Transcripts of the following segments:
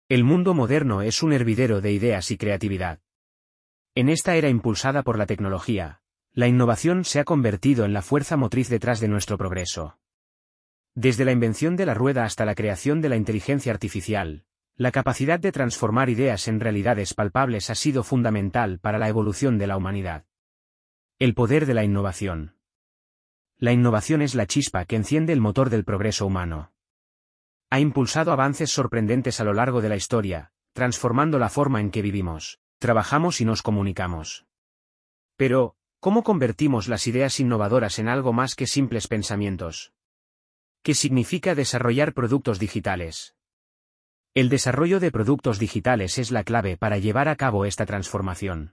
El mundo moderno es un hervidero de ideas y creatividad. En esta era impulsada por la tecnología, la innovación se ha convertido en la fuerza motriz detrás de nuestro progreso. Desde la invención de la rueda hasta la creación de la inteligencia artificial, la capacidad de transformar ideas en realidades palpables ha sido fundamental para la evolución de la humanidad. El poder de la innovación. La innovación es la chispa que enciende el motor del progreso humano. Ha impulsado avances sorprendentes a lo largo de la historia, transformando la forma en que vivimos, trabajamos y nos comunicamos. Pero, ¿cómo convertimos las ideas innovadoras en algo más que simples pensamientos? ¿Qué significa desarrollar productos digitales? El desarrollo de productos digitales es la clave para llevar a cabo esta transformación.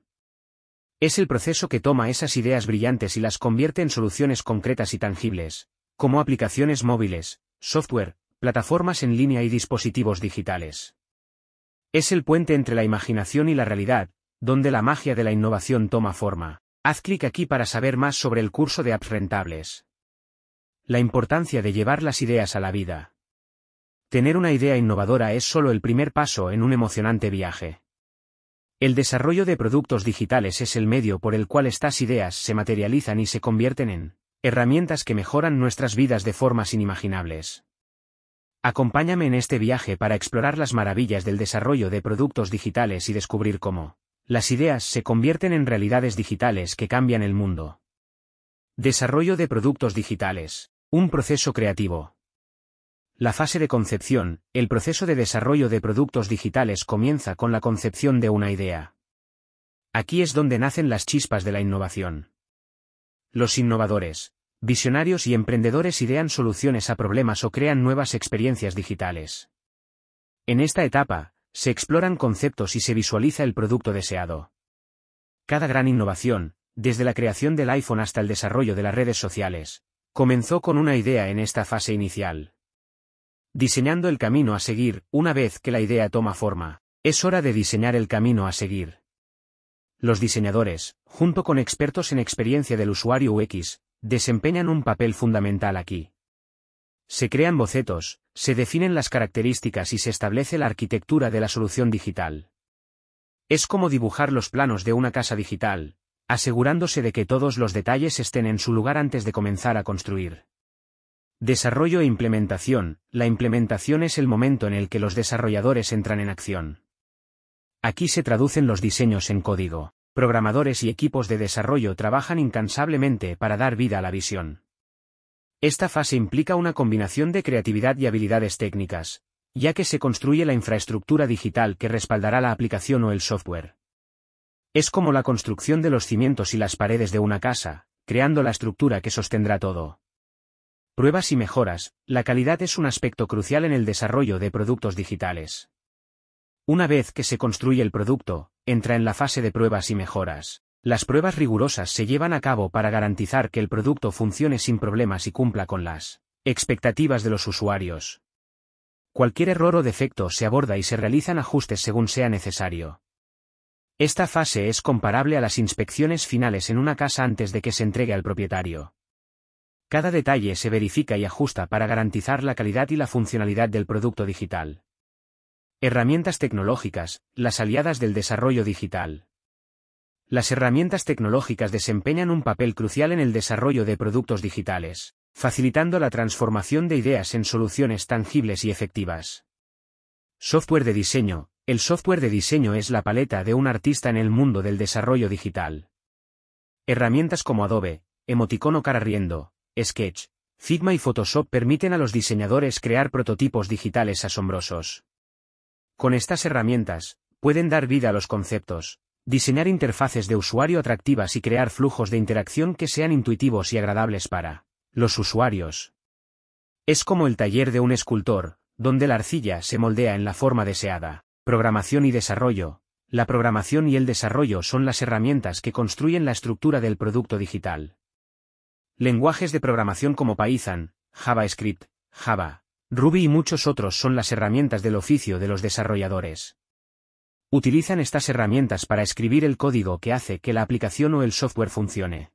Es el proceso que toma esas ideas brillantes y las convierte en soluciones concretas y tangibles, como aplicaciones móviles, software, plataformas en línea y dispositivos digitales. Es el puente entre la imaginación y la realidad, donde la magia de la innovación toma forma. Haz clic aquí para saber más sobre el curso de apps rentables. La importancia de llevar las ideas a la vida. Tener una idea innovadora es solo el primer paso en un emocionante viaje. El desarrollo de productos digitales es el medio por el cual estas ideas se materializan y se convierten en herramientas que mejoran nuestras vidas de formas inimaginables. Acompáñame en este viaje para explorar las maravillas del desarrollo de productos digitales y descubrir cómo las ideas se convierten en realidades digitales que cambian el mundo. Desarrollo de productos digitales. Un proceso creativo. La fase de concepción, el proceso de desarrollo de productos digitales comienza con la concepción de una idea. Aquí es donde nacen las chispas de la innovación. Los innovadores, visionarios y emprendedores idean soluciones a problemas o crean nuevas experiencias digitales. En esta etapa, se exploran conceptos y se visualiza el producto deseado. Cada gran innovación, desde la creación del iPhone hasta el desarrollo de las redes sociales, comenzó con una idea en esta fase inicial. Diseñando el camino a seguir, una vez que la idea toma forma, es hora de diseñar el camino a seguir. Los diseñadores, junto con expertos en experiencia del usuario UX, desempeñan un papel fundamental aquí. Se crean bocetos, se definen las características y se establece la arquitectura de la solución digital. Es como dibujar los planos de una casa digital, asegurándose de que todos los detalles estén en su lugar antes de comenzar a construir. Desarrollo e implementación. La implementación es el momento en el que los desarrolladores entran en acción. Aquí se traducen los diseños en código. Programadores y equipos de desarrollo trabajan incansablemente para dar vida a la visión. Esta fase implica una combinación de creatividad y habilidades técnicas, ya que se construye la infraestructura digital que respaldará la aplicación o el software. Es como la construcción de los cimientos y las paredes de una casa, creando la estructura que sostendrá todo. Pruebas y mejoras. La calidad es un aspecto crucial en el desarrollo de productos digitales. Una vez que se construye el producto, entra en la fase de pruebas y mejoras. Las pruebas rigurosas se llevan a cabo para garantizar que el producto funcione sin problemas y cumpla con las expectativas de los usuarios. Cualquier error o defecto se aborda y se realizan ajustes según sea necesario. Esta fase es comparable a las inspecciones finales en una casa antes de que se entregue al propietario. Cada detalle se verifica y ajusta para garantizar la calidad y la funcionalidad del producto digital. Herramientas tecnológicas, las aliadas del desarrollo digital. Las herramientas tecnológicas desempeñan un papel crucial en el desarrollo de productos digitales, facilitando la transformación de ideas en soluciones tangibles y efectivas. Software de diseño. El software de diseño es la paleta de un artista en el mundo del desarrollo digital. Herramientas como Adobe, Emoticono cara riendo, Sketch, Figma y Photoshop permiten a los diseñadores crear prototipos digitales asombrosos. Con estas herramientas, pueden dar vida a los conceptos, diseñar interfaces de usuario atractivas y crear flujos de interacción que sean intuitivos y agradables para los usuarios. Es como el taller de un escultor, donde la arcilla se moldea en la forma deseada. Programación y desarrollo. La programación y el desarrollo son las herramientas que construyen la estructura del producto digital. Lenguajes de programación como Python, JavaScript, Java, Ruby y muchos otros son las herramientas del oficio de los desarrolladores. Utilizan estas herramientas para escribir el código que hace que la aplicación o el software funcione.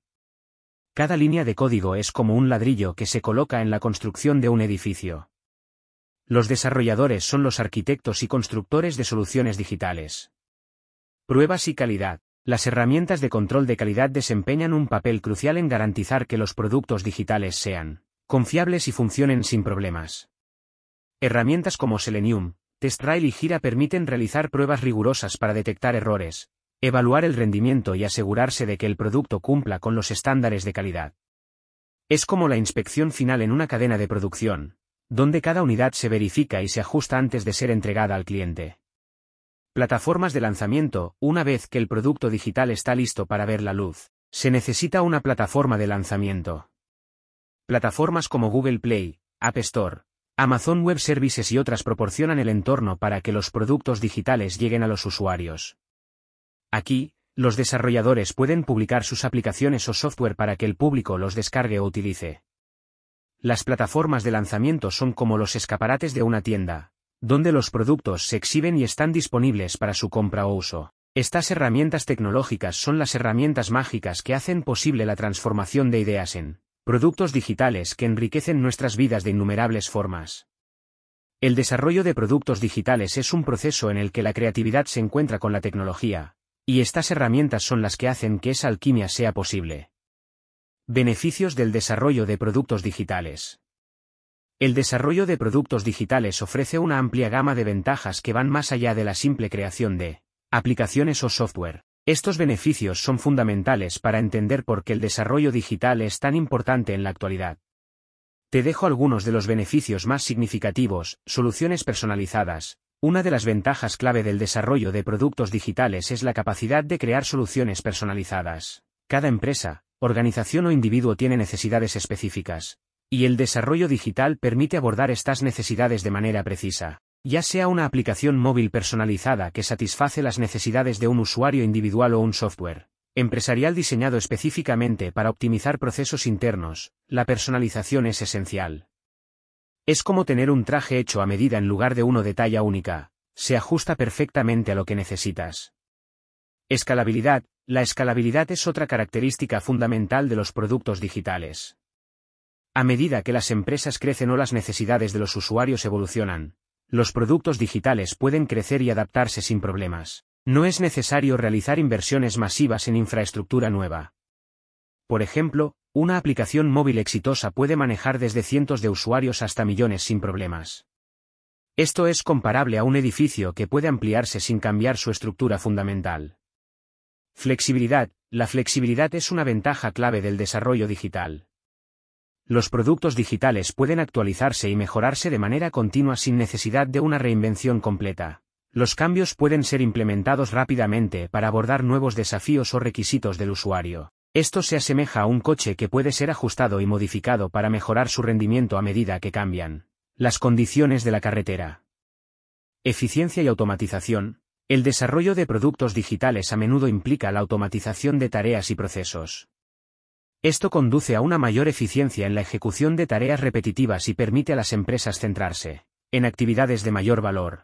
Cada línea de código es como un ladrillo que se coloca en la construcción de un edificio. Los desarrolladores son los arquitectos y constructores de soluciones digitales. Pruebas y calidad. Las herramientas de control de calidad desempeñan un papel crucial en garantizar que los productos digitales sean confiables y funcionen sin problemas. Herramientas como Selenium, TestRail y Jira permiten realizar pruebas rigurosas para detectar errores, evaluar el rendimiento y asegurarse de que el producto cumpla con los estándares de calidad. Es como la inspección final en una cadena de producción, donde cada unidad se verifica y se ajusta antes de ser entregada al cliente. Plataformas de lanzamiento. Una vez que el producto digital está listo para ver la luz, se necesita una plataforma de lanzamiento. Plataformas como Google Play, App Store, Amazon Web Services y otras proporcionan el entorno para que los productos digitales lleguen a los usuarios. Aquí, los desarrolladores pueden publicar sus aplicaciones o software para que el público los descargue o utilice. Las plataformas de lanzamiento son como los escaparates de una tienda, donde los productos se exhiben y están disponibles para su compra o uso. Estas herramientas tecnológicas son las herramientas mágicas que hacen posible la transformación de ideas en productos digitales que enriquecen nuestras vidas de innumerables formas. El desarrollo de productos digitales es un proceso en el que la creatividad se encuentra con la tecnología, y estas herramientas son las que hacen que esa alquimia sea posible. Beneficios del desarrollo de productos digitales. El desarrollo de productos digitales ofrece una amplia gama de ventajas que van más allá de la simple creación de aplicaciones o software. Estos beneficios son fundamentales para entender por qué el desarrollo digital es tan importante en la actualidad. Te dejo algunos de los beneficios más significativos. Soluciones personalizadas. Una de las ventajas clave del desarrollo de productos digitales es la capacidad de crear soluciones personalizadas. Cada empresa, organización o individuo tiene necesidades específicas, y el desarrollo digital permite abordar estas necesidades de manera precisa. Ya sea una aplicación móvil personalizada que satisface las necesidades de un usuario individual o un software empresarial diseñado específicamente para optimizar procesos internos, la personalización es esencial. Es como tener un traje hecho a medida en lugar de uno de talla única, se ajusta perfectamente a lo que necesitas. Escalabilidad. La escalabilidad es otra característica fundamental de los productos digitales. A medida que las empresas crecen o las necesidades de los usuarios evolucionan, los productos digitales pueden crecer y adaptarse sin problemas. No es necesario realizar inversiones masivas en infraestructura nueva. Por ejemplo, una aplicación móvil exitosa puede manejar desde cientos de usuarios hasta millones sin problemas. Esto es comparable a un edificio que puede ampliarse sin cambiar su estructura fundamental. Flexibilidad. La flexibilidad es una ventaja clave del desarrollo digital. Los productos digitales pueden actualizarse y mejorarse de manera continua sin necesidad de una reinvención completa. Los cambios pueden ser implementados rápidamente para abordar nuevos desafíos o requisitos del usuario. Esto se asemeja a un coche que puede ser ajustado y modificado para mejorar su rendimiento a medida que cambian las condiciones de la carretera. Eficiencia y automatización. El desarrollo de productos digitales a menudo implica la automatización de tareas y procesos. Esto conduce a una mayor eficiencia en la ejecución de tareas repetitivas y permite a las empresas centrarse en actividades de mayor valor.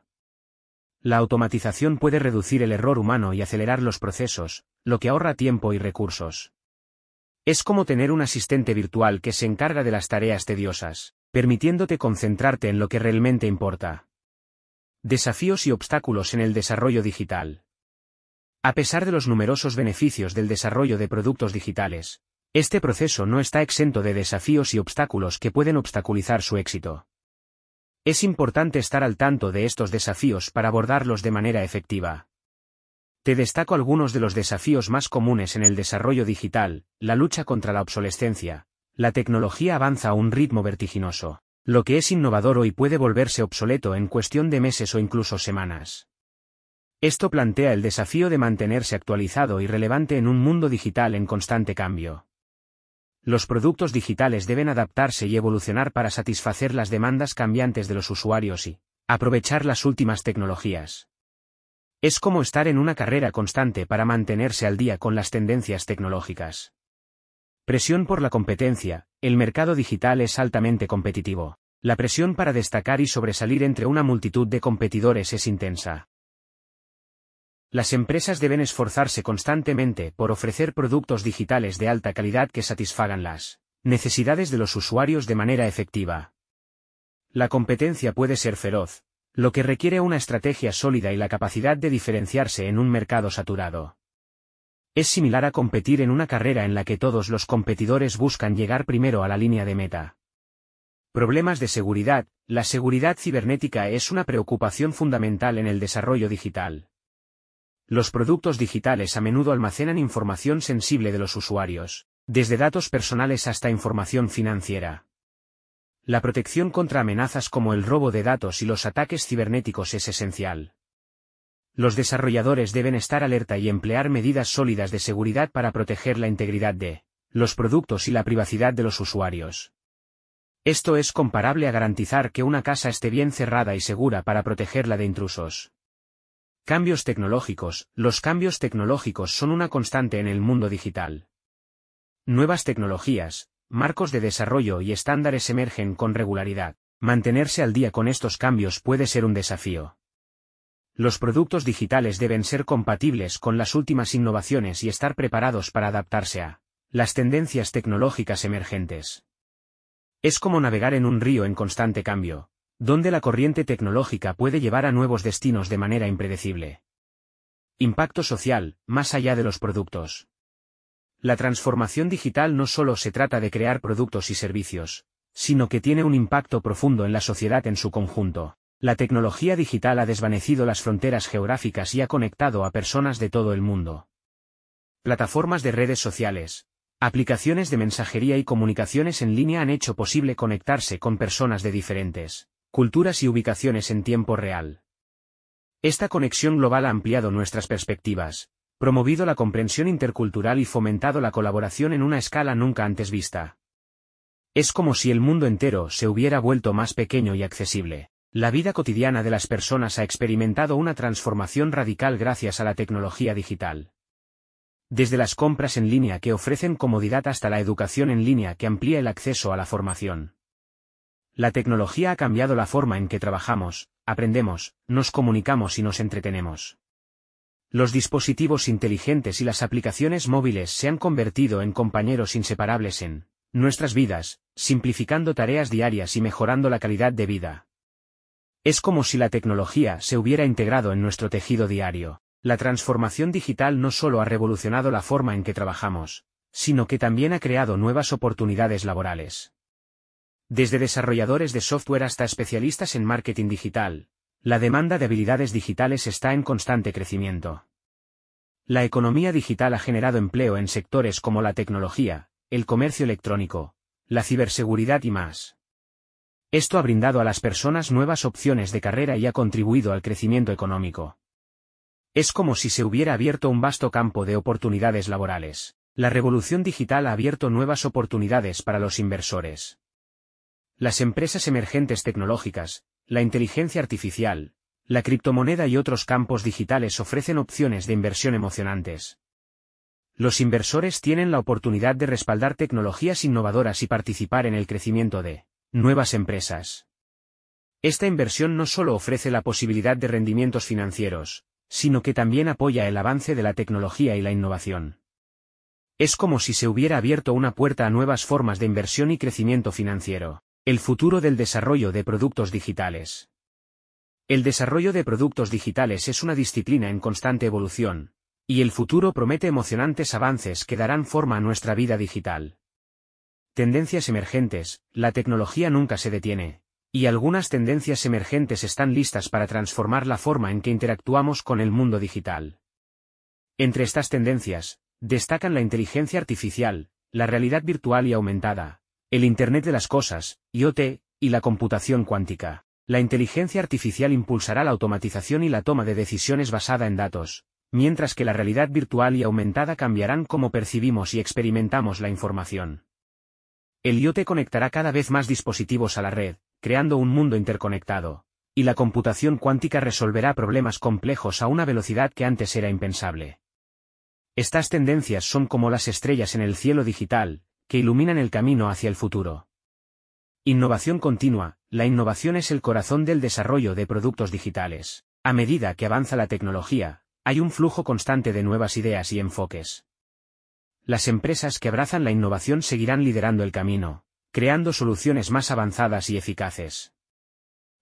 La automatización puede reducir el error humano y acelerar los procesos, lo que ahorra tiempo y recursos. Es como tener un asistente virtual que se encarga de las tareas tediosas, permitiéndote concentrarte en lo que realmente importa. Desafíos y obstáculos en el desarrollo digital. A pesar de los numerosos beneficios del desarrollo de productos digitales, este proceso no está exento de desafíos y obstáculos que pueden obstaculizar su éxito. Es importante estar al tanto de estos desafíos para abordarlos de manera efectiva. Te destaco algunos de los desafíos más comunes en el desarrollo digital. La lucha contra la obsolescencia. La tecnología avanza a un ritmo vertiginoso. Lo que es innovador hoy puede volverse obsoleto en cuestión de meses o incluso semanas. Esto plantea el desafío de mantenerse actualizado y relevante en un mundo digital en constante cambio. Los productos digitales deben adaptarse y evolucionar para satisfacer las demandas cambiantes de los usuarios y aprovechar las últimas tecnologías. Es como estar en una carrera constante para mantenerse al día con las tendencias tecnológicas. Presión por la competencia. El mercado digital es altamente competitivo. La presión para destacar y sobresalir entre una multitud de competidores es intensa. Las empresas deben esforzarse constantemente por ofrecer productos digitales de alta calidad que satisfagan las necesidades de los usuarios de manera efectiva. La competencia puede ser feroz, lo que requiere una estrategia sólida y la capacidad de diferenciarse en un mercado saturado. Es similar a competir en una carrera en la que todos los competidores buscan llegar primero a la línea de meta. Problemas de seguridad. La seguridad cibernética es una preocupación fundamental en el desarrollo digital. Los productos digitales a menudo almacenan información sensible de los usuarios, desde datos personales hasta información financiera. La protección contra amenazas como el robo de datos y los ataques cibernéticos es esencial. Los desarrolladores deben estar alerta y emplear medidas sólidas de seguridad para proteger la integridad de los productos y la privacidad de los usuarios. Esto es comparable a garantizar que una casa esté bien cerrada y segura para protegerla de intrusos. Cambios tecnológicos. Los cambios tecnológicos son una constante en el mundo digital. Nuevas tecnologías, marcos de desarrollo y estándares emergen con regularidad. Mantenerse al día con estos cambios puede ser un desafío. Los productos digitales deben ser compatibles con las últimas innovaciones y estar preparados para adaptarse a las tendencias tecnológicas emergentes. Es como navegar en un río en constante cambio, donde la corriente tecnológica puede llevar a nuevos destinos de manera impredecible. Impacto social, más allá de los productos. La transformación digital no solo se trata de crear productos y servicios, sino que tiene un impacto profundo en la sociedad en su conjunto. La tecnología digital ha desvanecido las fronteras geográficas y ha conectado a personas de todo el mundo. Plataformas de redes sociales, aplicaciones de mensajería y comunicaciones en línea han hecho posible conectarse con personas de diferentes culturas y ubicaciones en tiempo real. Esta conexión global ha ampliado nuestras perspectivas, promovido la comprensión intercultural y fomentado la colaboración en una escala nunca antes vista. Es como si el mundo entero se hubiera vuelto más pequeño y accesible. La vida cotidiana de las personas ha experimentado una transformación radical gracias a la tecnología digital. Desde las compras en línea que ofrecen comodidad hasta la educación en línea que amplía el acceso a la formación. La tecnología ha cambiado la forma en que trabajamos, aprendemos, nos comunicamos y nos entretenemos. Los dispositivos inteligentes y las aplicaciones móviles se han convertido en compañeros inseparables en nuestras vidas, simplificando tareas diarias y mejorando la calidad de vida. Es como si la tecnología se hubiera integrado en nuestro tejido diario. La transformación digital no solo ha revolucionado la forma en que trabajamos, sino que también ha creado nuevas oportunidades laborales. Desde desarrolladores de software hasta especialistas en marketing digital, la demanda de habilidades digitales está en constante crecimiento. La economía digital ha generado empleo en sectores como la tecnología, el comercio electrónico, la ciberseguridad y más. Esto ha brindado a las personas nuevas opciones de carrera y ha contribuido al crecimiento económico. Es como si se hubiera abierto un vasto campo de oportunidades laborales. La revolución digital ha abierto nuevas oportunidades para los inversores. Las empresas emergentes tecnológicas, la inteligencia artificial, la criptomoneda y otros campos digitales ofrecen opciones de inversión emocionantes. Los inversores tienen la oportunidad de respaldar tecnologías innovadoras y participar en el crecimiento de nuevas empresas. Esta inversión no solo ofrece la posibilidad de rendimientos financieros, sino que también apoya el avance de la tecnología y la innovación. Es como si se hubiera abierto una puerta a nuevas formas de inversión y crecimiento financiero. El futuro del desarrollo de productos digitales. El desarrollo de productos digitales es una disciplina en constante evolución, y el futuro promete emocionantes avances que darán forma a nuestra vida digital. Tendencias emergentes. La tecnología nunca se detiene, y algunas tendencias emergentes están listas para transformar la forma en que interactuamos con el mundo digital. Entre estas tendencias, destacan la inteligencia artificial, la realidad virtual y aumentada, el Internet de las Cosas, IoT, y la computación cuántica. La inteligencia artificial impulsará la automatización y la toma de decisiones basada en datos, mientras que la realidad virtual y aumentada cambiarán cómo percibimos y experimentamos la información. El IoT conectará cada vez más dispositivos a la red, creando un mundo interconectado, y la computación cuántica resolverá problemas complejos a una velocidad que antes era impensable. Estas tendencias son como las estrellas en el cielo digital, que iluminan el camino hacia el futuro. Innovación continua. La innovación es el corazón del desarrollo de productos digitales. A medida que avanza la tecnología, hay un flujo constante de nuevas ideas y enfoques. Las empresas que abrazan la innovación seguirán liderando el camino, creando soluciones más avanzadas y eficaces.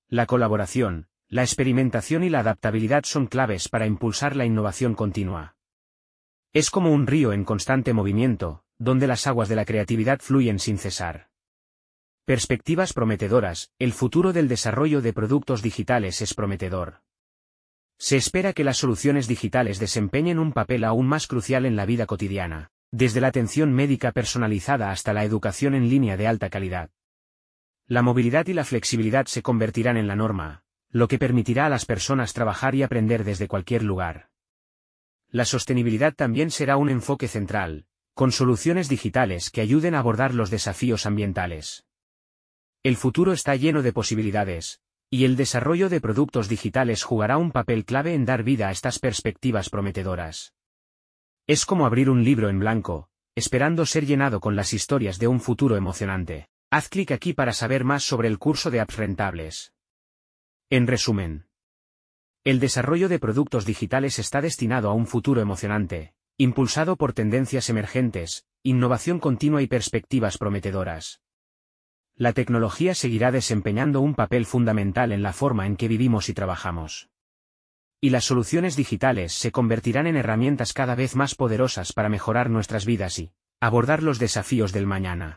La colaboración, la experimentación y la adaptabilidad son claves para impulsar la innovación continua. Es como un río en constante movimiento, donde las aguas de la creatividad fluyen sin cesar. Perspectivas prometedoras. El futuro del desarrollo de productos digitales es prometedor. Se espera que las soluciones digitales desempeñen un papel aún más crucial en la vida cotidiana, desde la atención médica personalizada hasta la educación en línea de alta calidad. La movilidad y la flexibilidad se convertirán en la norma, lo que permitirá a las personas trabajar y aprender desde cualquier lugar. La sostenibilidad también será un enfoque central, con soluciones digitales que ayuden a abordar los desafíos ambientales. El futuro está lleno de posibilidades, y el desarrollo de productos digitales jugará un papel clave en dar vida a estas perspectivas prometedoras. Es como abrir un libro en blanco, esperando ser llenado con las historias de un futuro emocionante. Haz clic aquí para saber más sobre el curso de apps rentables. En resumen, el desarrollo de productos digitales está destinado a un futuro emocionante, impulsado por tendencias emergentes, innovación continua y perspectivas prometedoras. La tecnología seguirá desempeñando un papel fundamental en la forma en que vivimos y trabajamos. Y las soluciones digitales se convertirán en herramientas cada vez más poderosas para mejorar nuestras vidas y abordar los desafíos del mañana.